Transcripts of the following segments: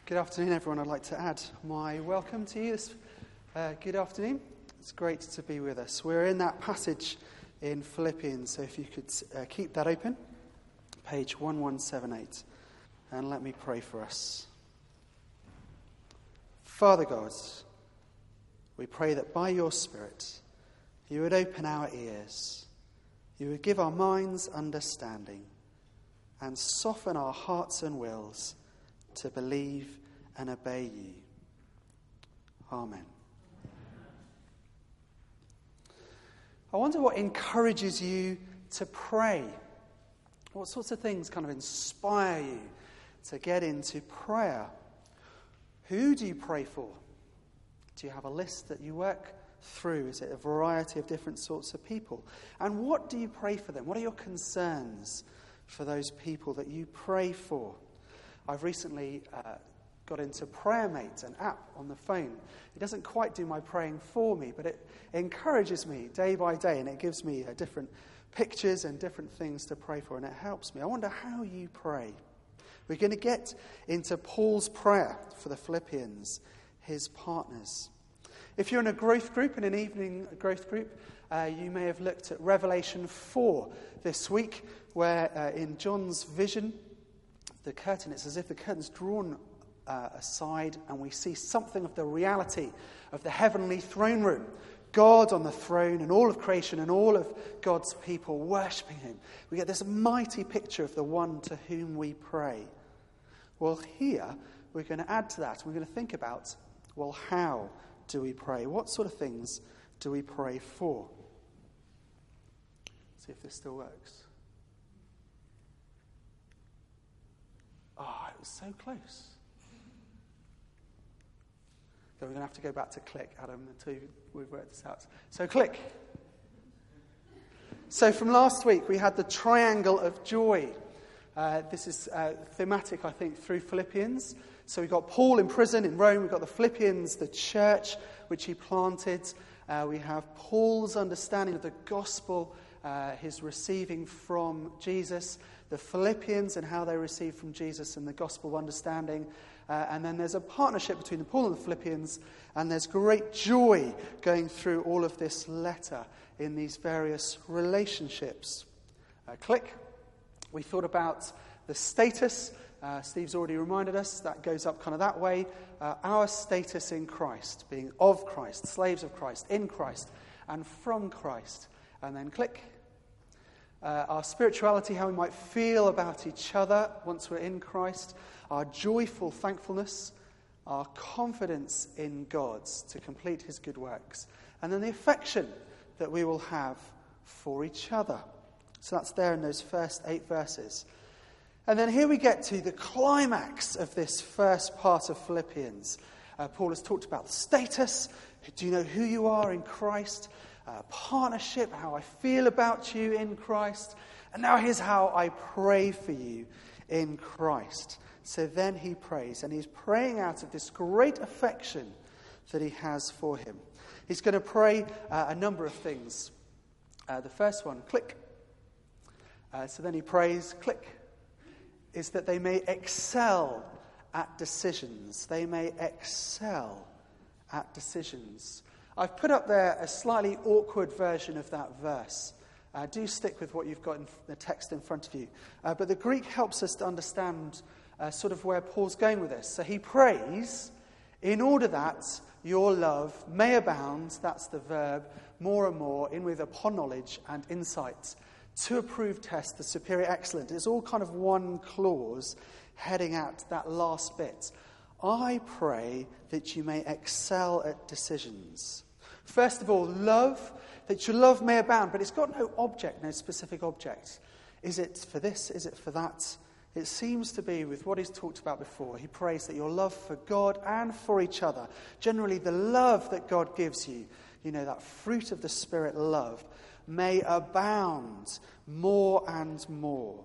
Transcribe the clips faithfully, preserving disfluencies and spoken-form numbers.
Good afternoon, everyone. I'd like to add my welcome to you this uh, good afternoon. It's great to be with us. We're in that passage in Philippians, so if you could uh, keep that open, page eleven seventy-eight, and let me pray for us. Father God, we pray that by your Spirit you would open our ears, you would give our minds understanding, and soften our hearts and wills to believe and obey you. Amen. I wonder what encourages you to pray. What sorts of things kind of inspire you to get into prayer? Who do you pray for? Do you have a list that you work through? Is it a variety of different sorts of people? And what do you pray for them? What are your concerns for those people that you pray for? I've recently uh, got into PrayerMate, an app on the phone. It doesn't quite do my praying for me, but it encourages me day by day, and it gives me uh, different pictures and different things to pray for, and it helps me. I wonder how you pray. We're going to get into Paul's prayer for the Philippians, his partners. If you're in a growth group, in an evening growth group, uh, you may have looked at Revelation four this week, where uh, in John's vision, the curtain, it's as if the curtain's drawn uh, aside and we see something of the reality of the heavenly throne room. God on the throne and all of creation and all of God's people worshipping him. We get this mighty picture of the one to whom we pray. Well, here we're going to add to that. We're going to think about, well, how do we pray? What sort of things do we pray for? See if this still works. Oh, it was so close. So we're going to have to go back to click, Adam, until we've worked this out. So click. So from last week, we had the triangle of joy. Uh, this is uh, thematic, I think, through Philippians. So we've got Paul in prison in Rome. We've got the Philippians, the church, which he planted. Uh, we have Paul's understanding of the gospel, uh, his receiving from Jesus. The Philippians and how they receive from Jesus and the gospel understanding. Uh, and then there's a partnership between the Paul and the Philippians, and there's great joy going through all of this letter in these various relationships. Uh, click. We thought about the status. Uh, Steve's already reminded us that goes up kind of that way. Uh, our status in Christ, being of Christ, slaves of Christ, in Christ, and from Christ. And then click. Uh, our spirituality, how we might feel about each other once we're in Christ, our joyful thankfulness, our confidence in God to complete his good works, and then the affection that we will have for each other. So that's there in those first eight verses. And then here we get to the climax of this first part of Philippians. Uh, Paul has talked about the status. Do you know who you are in Christ? Uh, partnership, how I feel about you in Christ. And now here's how I pray for you in Christ. So then he prays, and he's praying out of this great affection that he has for him. He's going to pray uh, a number of things. Uh, the first one, click. Uh, so then he prays, click, is that they may excel at decisions. They may excel at decisions. I've put up there a slightly awkward version of that verse. Uh, do stick with what you've got in the text in front of you. Uh, but the Greek helps us to understand uh, sort of where Paul's going with this. So he prays, in order that your love may abound, that's the verb, more and more, in with upon knowledge and insight, to approve test the superior excellent. It's all kind of one clause heading at that last bit. I pray that you may excel at decisions. First of all, love, that your love may abound, but it's got no object, no specific object. Is it for this? Is it for that? It seems to be with what he's talked about before. He prays that your love for God and for each other, generally the love that God gives you, you know, that fruit of the Spirit love, may abound more and more.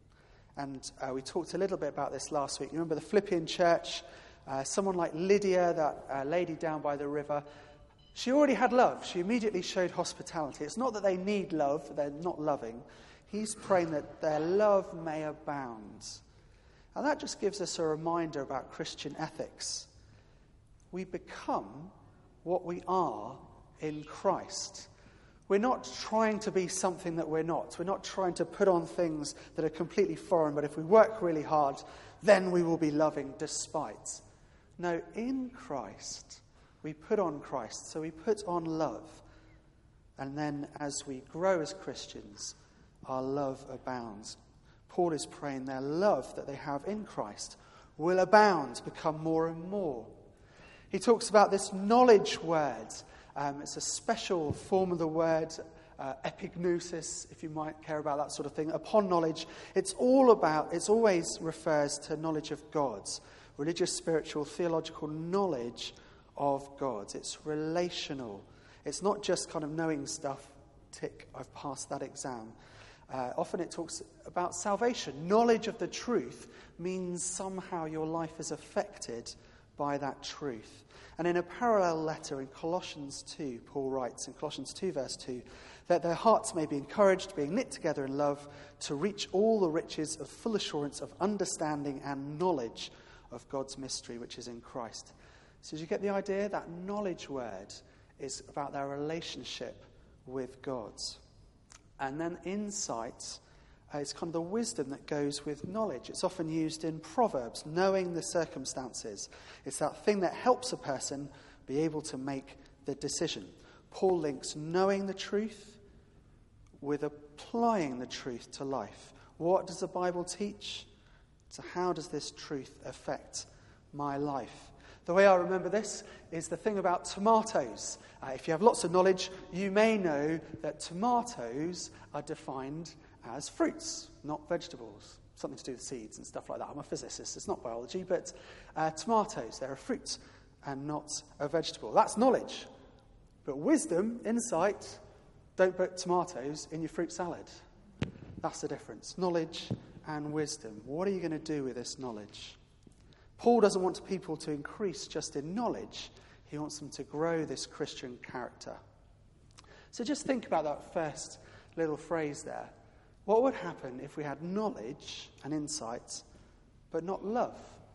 And uh, we talked a little bit about this last week. You remember the Philippian church, uh, someone like Lydia, that uh, lady down by the river, she already had love. She immediately showed hospitality. It's not that they need love, they're not loving. He's praying that their love may abound. And that just gives us a reminder about Christian ethics. We become what we are in Christ. We're not trying to be something that we're not. We're not trying to put on things that are completely foreign, but if we work really hard, then we will be loving despite. No, in Christ, we put on Christ, so we put on love. And then as we grow as Christians, our love abounds. Paul is praying their love that they have in Christ will abound, become more and more. He talks about this knowledge word. Um, it's a special form of the word, uh, epignosis, if you might care about that sort of thing. Upon knowledge, it's all about, it always refers to knowledge of God's, religious, spiritual, theological knowledge of God. It's relational. It's not just kind of knowing stuff, tick, I've passed that exam. Uh, often it talks about salvation. Knowledge of the truth means somehow your life is affected by that truth. And in a parallel letter in Colossians two, Paul writes in Colossians two verse two, that their hearts may be encouraged, being knit together in love, to reach all the riches of full assurance of understanding and knowledge of God's mystery, which is in Christ. So do you get the idea? That knowledge word is about their relationship with God. And then insight uh, is kind of the wisdom that goes with knowledge. It's often used in Proverbs, knowing the circumstances. It's that thing that helps a person be able to make the decision. Paul links knowing the truth with applying the truth to life. What does the Bible teach? So how does this truth affect my life? The way I remember this is the thing about tomatoes. Uh, if you have lots of knowledge, you may know that tomatoes are defined as fruits, not vegetables. Something to do with seeds and stuff like that. I'm a physicist, it's not biology, but uh, tomatoes, they're a fruit and not a vegetable. That's knowledge. But wisdom, insight, don't put tomatoes in your fruit salad. That's the difference. Knowledge and wisdom. What are you going to do with this knowledge? Paul doesn't want people to increase just in knowledge. He wants them to grow this Christian character. So just think about that first little phrase there. What would happen if we had knowledge and insight, but not love?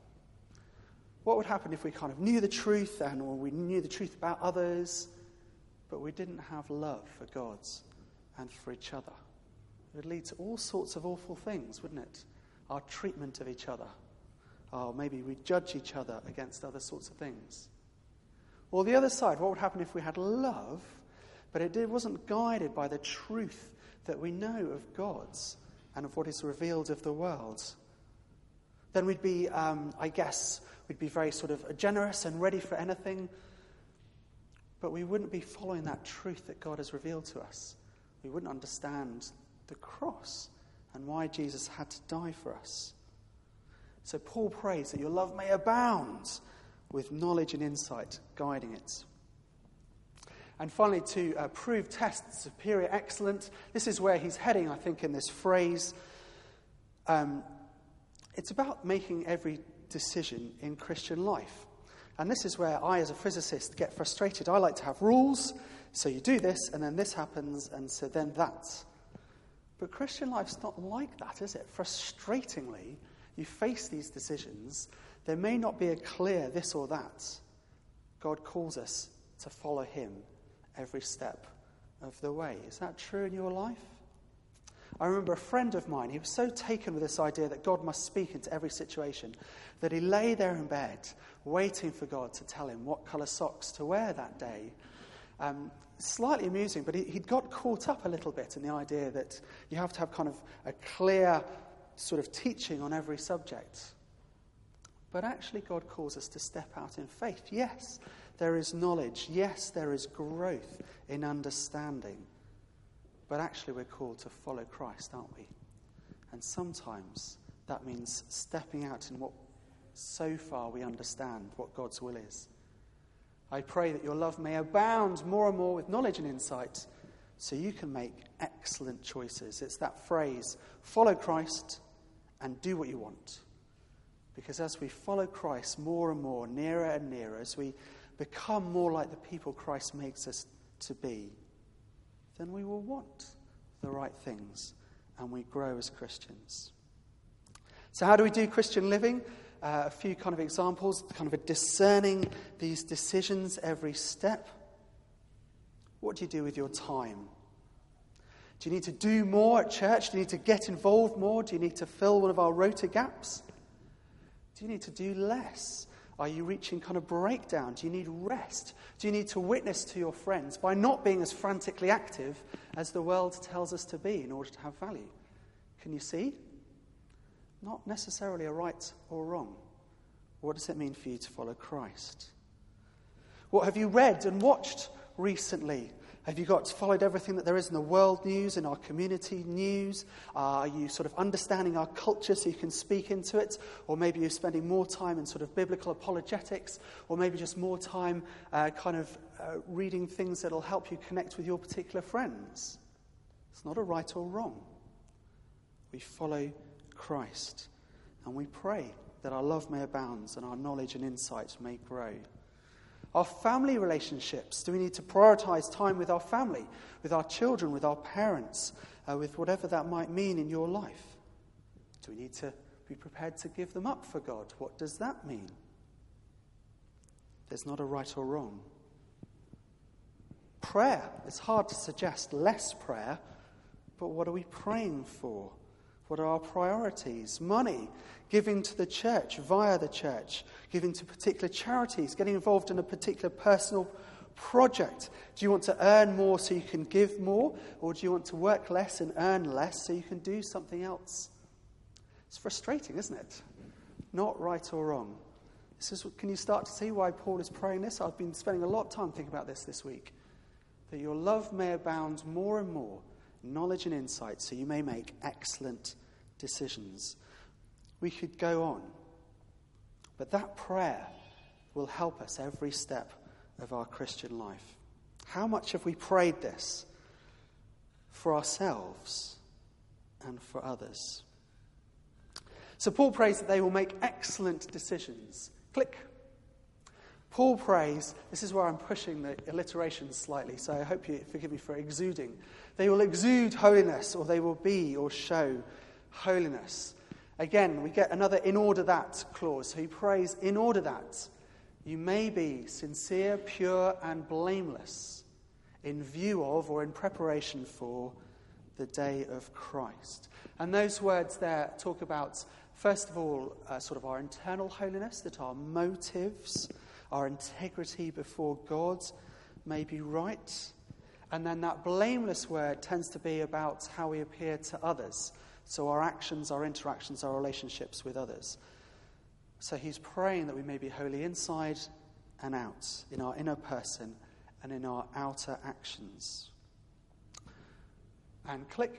What would happen if we kind of knew the truth and or we knew the truth about others, but we didn't have love for God and for each other? It would lead to all sorts of awful things, wouldn't it? Our treatment of each other. Or maybe we judge each other against other sorts of things. Or the other side, what would happen if we had love, but it wasn't guided by the truth that we know of God's and of what is revealed of the world? Then we'd be, um, I guess, we'd be very sort of generous and ready for anything, but we wouldn't be following that truth that God has revealed to us. We wouldn't understand the cross and why Jesus had to die for us. So Paul prays that your love may abound with knowledge and insight guiding it. And finally, to uh, prove test superior excellent. This is where he's heading, I think, in this phrase. Um, it's about making every decision in Christian life. And this is where I, as a physicist, get frustrated. I like to have rules. So you do this, and then this happens, and so then that. But Christian life's not like that, is it? Frustratingly, you face these decisions. There may not be a clear this or that. God calls us to follow him every step of the way. Is that true in your life? I remember a friend of mine, he was so taken with this idea that God must speak into every situation that he lay there in bed waiting for God to tell him what colour socks to wear that day. Um, slightly amusing, but he, he'd got caught up a little bit in the idea that you have to have kind of a clear sort of teaching on every subject. But actually God calls us to step out in faith. Yes, there is knowledge. Yes, there is growth in understanding. But actually we're called to follow Christ, aren't we? And sometimes that means stepping out in what so far we understand what God's will is. I pray that your love may abound more and more with knowledge and insight so you can make excellent choices. It's that phrase, follow Christ and do what you want. Because as we follow Christ more and more, nearer and nearer, as we become more like the people Christ makes us to be, then we will want the right things and we grow as Christians. So how do we do Christian living? Uh, a few kind of examples, kind of a discerning these decisions every step. What do you do with your time? Do you need to do more at church? Do you need to get involved more? Do you need to fill one of our rota gaps? Do you need to do less? Are you reaching kind of breakdown? Do you need rest? Do you need to witness to your friends by not being as frantically active as the world tells us to be in order to have value? Can you see? Not necessarily a right or wrong. What does it mean for you to follow Christ? What have you read and watched recently? Have you got followed everything that there is in the world news, in our community news? Uh, are you sort of understanding our culture so you can speak into it? Or maybe you're spending more time in sort of biblical apologetics, or maybe just more time uh, kind of uh, reading things that will help you connect with your particular friends. It's not a right or wrong. We follow Christ, and we pray that our love may abound and our knowledge and insight may grow. Our family relationships. Do we need to prioritize time with our family, with our children, with our parents, uh, with whatever that might mean in your life? Do we need to be prepared to give them up for God? What does that mean? There's not a right or wrong. Prayer. It's hard to suggest less prayer, but what are we praying for? What are our priorities? Money, giving to the church, via the church, giving to particular charities, getting involved in a particular personal project. Do you want to earn more so you can give more? Or do you want to work less and earn less so you can do something else? It's frustrating, isn't it? Not right or wrong. This is, can you start to see why Paul is praying this? I've been spending a lot of time thinking about this this week. That your love may abound more and more, knowledge and insight, so you may make excellent decisions. We could go on, but that prayer will help us every step of our Christian life. How much have we prayed this for ourselves and for others? So Paul prays that they will make excellent decisions. Click. Paul prays, this is where I'm pushing the alliteration slightly, so I hope you forgive me for exuding. They will exude holiness, or they will be or show holiness. Again, we get another in order that clause. So he prays, in order that you may be sincere, pure, and blameless in view of or in preparation for the day of Christ. And those words there talk about, first of all, uh, sort of our internal holiness, that our motives, our integrity before God may be right. And then that blameless word tends to be about how we appear to others. So our actions, our interactions, our relationships with others. So he's praying that we may be holy inside and out, in our inner person and in our outer actions. And click.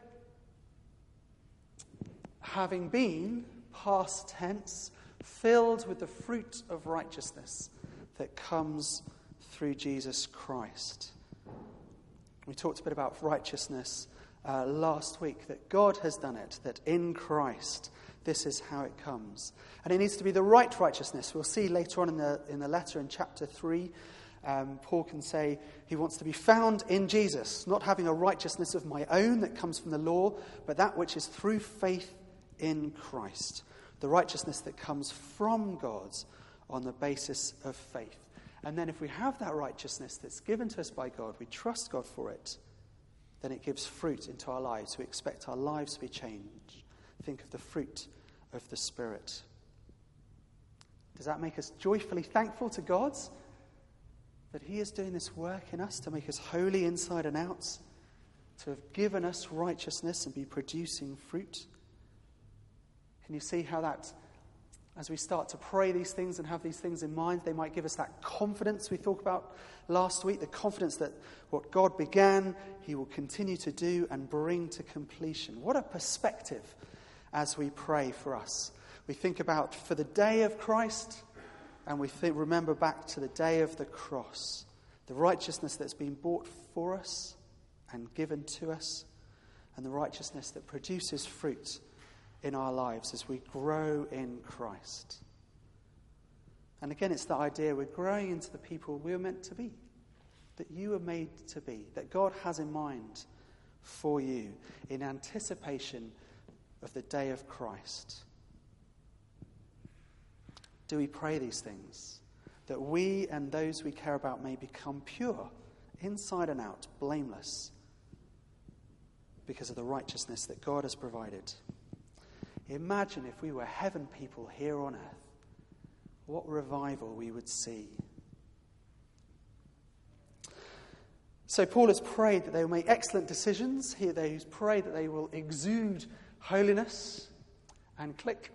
Having been, past tense, filled with the fruit of righteousness that comes through Jesus Christ. We talked a bit about righteousness uh, last week, that God has done it, that in Christ this is how it comes. And it needs to be the right righteousness. We'll see later on in the in the letter in chapter three, um, Paul can say he wants to be found in Jesus, not having a righteousness of my own that comes from the law, but that which is through faith in Christ. The righteousness that comes from God on the basis of faith. And then if we have that righteousness that's given to us by God, we trust God for it, then it gives fruit into our lives. We expect our lives to be changed. Think of the fruit of the Spirit. Does that make us joyfully thankful to God that he is doing this work in us to make us holy inside and out, to have given us righteousness and be producing fruit? Can you see how that, as we start to pray these things and have these things in mind, they might give us that confidence we talked about last week, the confidence that what God began, he will continue to do and bring to completion. What a perspective as we pray for us. We think about for the day of Christ, and we think, remember back to the day of the cross, the righteousness that's been bought for us and given to us, and the righteousness that produces fruit in our lives as we grow in Christ. And again, it's the idea we're growing into the people we're meant to be, that you are made to be, that God has in mind for you in anticipation of the day of Christ. do we pray these things, that we and those we care about may become pure, inside and out, blameless, because of the righteousness that God has provided. Imagine if we were heaven people here on earth, what revival we would see. So Paul has prayed that they will make excellent decisions. Here he's prayed that they will exude holiness, and click,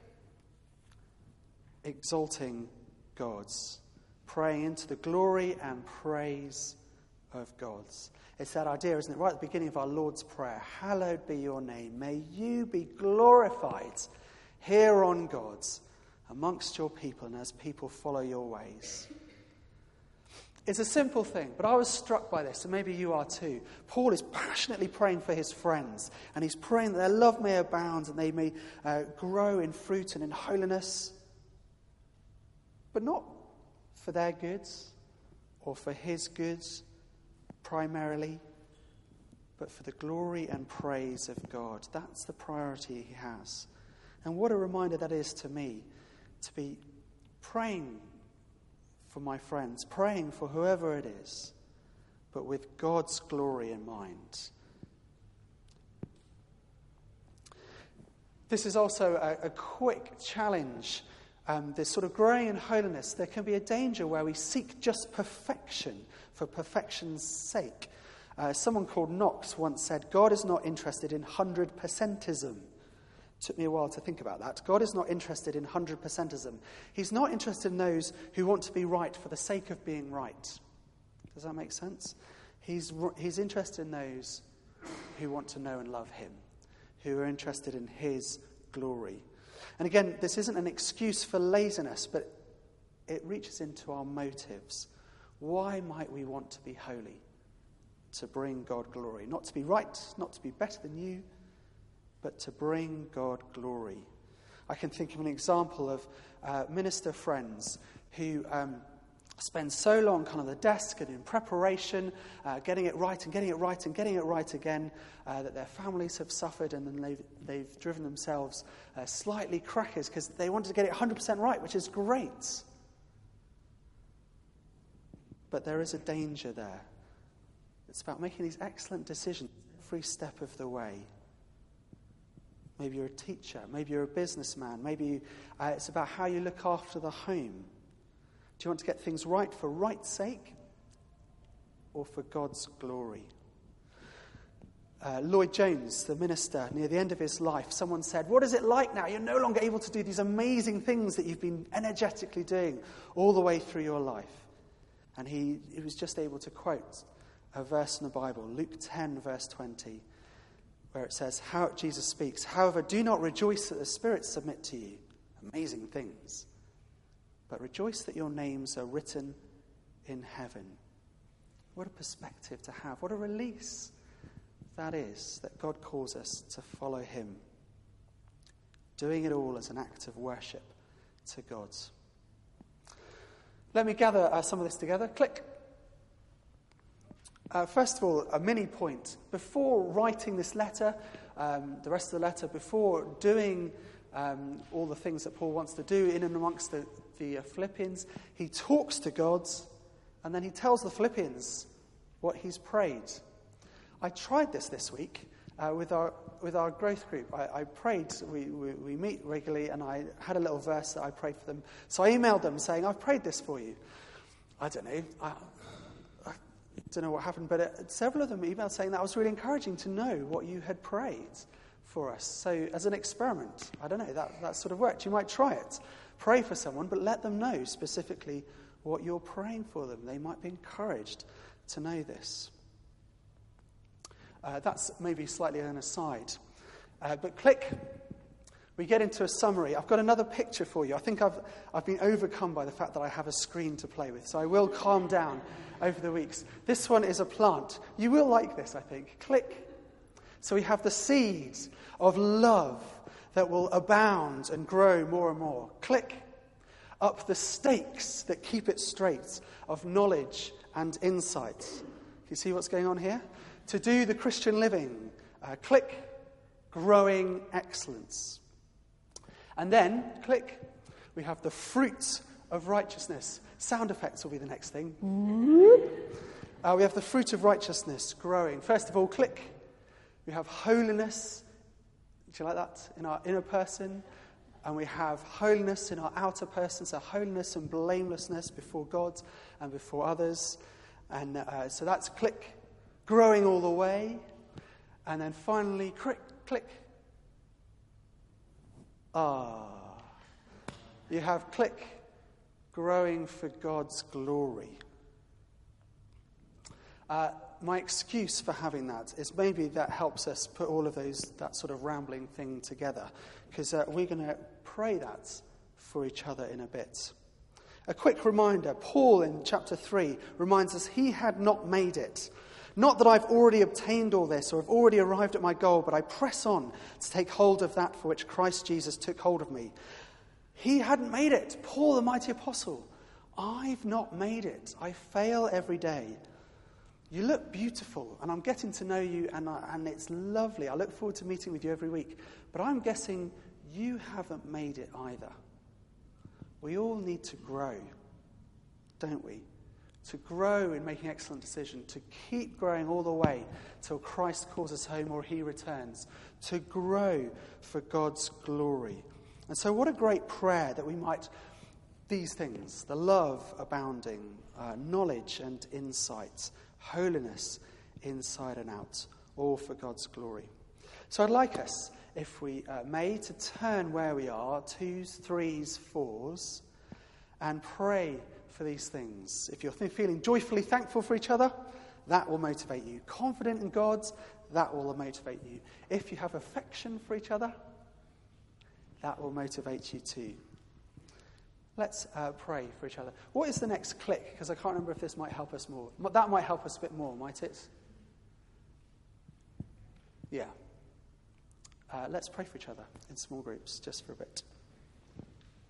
exalting God's, praying into the glory and praise of God's. It's that idea, isn't it? Right at the beginning of our Lord's Prayer. Hallowed be your name. May you be glorified here on God's, amongst your people and as people follow your ways. It's a simple thing, but I was struck by this, and maybe you are too. Paul is passionately praying for his friends, and he's praying that their love may abound and they may uh, grow in fruit and in holiness, but not for their goods or for his goods primarily, but for the glory and praise of God. That's the priority he has. And what a reminder that is to me, to be praying for my friends, praying for whoever it is, but with God's glory in mind. This is also a, a quick challenge. Um, this sort of growing in holiness, there can be a danger where we seek just perfection for perfection's sake. Uh, someone called Knox once said, God is not interested in one hundred percentism. Took me a while to think about that. God is not interested in one hundred percentism. He's not interested in those who want to be right for the sake of being right. Does that make sense? He's, he's interested in those who want to know and love him, who are interested in his glory. And again, this isn't an excuse for laziness, but it reaches into our motives. Why might we want to be holy? To bring God glory. Not to be right, not to be better than you, but to bring God glory. I can think of an example of uh, minister friends who um, spend so long kind of at the desk and in preparation, uh, getting it right and getting it right and getting it right again, uh, that their families have suffered, and then they've, they've driven themselves uh, slightly crackers because they wanted to get it one hundred percent right, which is great. But there is a danger there. It's about making these excellent decisions every step of the way. Maybe you're a teacher. Maybe you're a businessman. Maybe you, uh, it's about how you look after the home. Do you want to get things right for right's sake or for God's glory? Uh, Lloyd Jones, the minister, near the end of his life, someone said, what is it like now? You're no longer able to do these amazing things that you've been energetically doing all the way through your life. And he, he was just able to quote a verse in the Bible, Luke ten, verse twenty, where it says, how Jesus speaks, however, do not rejoice that the spirits submit to you. Amazing things. But rejoice that your names are written in heaven. What a perspective to have. What a release that is, that God calls us to follow him. Doing it all as an act of worship to God. Let me gather uh, some of this together. Click. Uh, first of all, a mini point. Before writing this letter, um, the rest of the letter, before doing um, all the things that Paul wants to do in and amongst the, the uh, Philippians, he talks to God, and then he tells the Philippians what he's prayed. I tried this this week uh, with our with our growth group. I, I prayed, we, we, we meet regularly, and I had a little verse that I prayed for them. So I emailed them saying, I've prayed this for you. I don't know. I, I don't know what happened, but it, several of them emailed saying that was really encouraging to know what you had prayed for us. So as an experiment, I don't know, that, that sort of worked. You might try it. Pray for someone, but let them know specifically what you're praying for them. They might be encouraged to know this. Uh, that's maybe slightly an aside. Uh, but click, we get into a summary. I've got another picture for you. I think I've I've been overcome by the fact that I have a screen to play with, so I will calm down over the weeks. This one is a plant. You will like this, I think. Click. So we have the seeds of love that will abound and grow more and more. Click. Up the stakes that keep it straight of knowledge and insight. Can you see what's going on here? To do the Christian living, uh, click, growing excellence. And then, click, We have the fruit of righteousness. Sound effects will be the next thing. Uh, we have the fruit of righteousness growing. First of all, click. We have holiness. Do you like that? In our inner person. And we have holiness in our outer person. So holiness and blamelessness before God and before others. And uh, so that's click. Growing all the way. And then finally, click, click. Ah. You have click. Growing for God's glory. Uh, my excuse for having that is maybe that helps us put all of those, that sort of rambling thing together, because uh, we're going to pray that for each other in a bit. A quick reminder, Paul in chapter three reminds us he had not made it. Not that I've already obtained all this or have already arrived at my goal, but I press on to take hold of that for which Christ Jesus took hold of me. He hadn't made it. Paul, the mighty apostle. I've not made it. I fail every day. You look beautiful, and I'm getting to know you, and, I, and it's lovely. I look forward to meeting with you every week. But I'm guessing you haven't made it either. We all need to grow, don't we? To grow in making excellent decisions, to keep growing all the way till Christ calls us home or he returns. To grow for God's glory. And so what a great prayer that we might, these things, the love abounding, uh, knowledge and insight, holiness inside and out, all for God's glory. So I'd like us, if we uh, may, to turn where we are, twos, threes, fours, and pray for these things. If you're th- feeling joyfully thankful for each other, that will motivate you. Confident in God, that will motivate you. If you have affection for each other, that will motivate you too. Let's uh, pray for each other. What is the next click? Because I can't remember if this might help us more. That might help us a bit more, might it? Yeah. Uh, let's pray for each other in small groups just for a bit.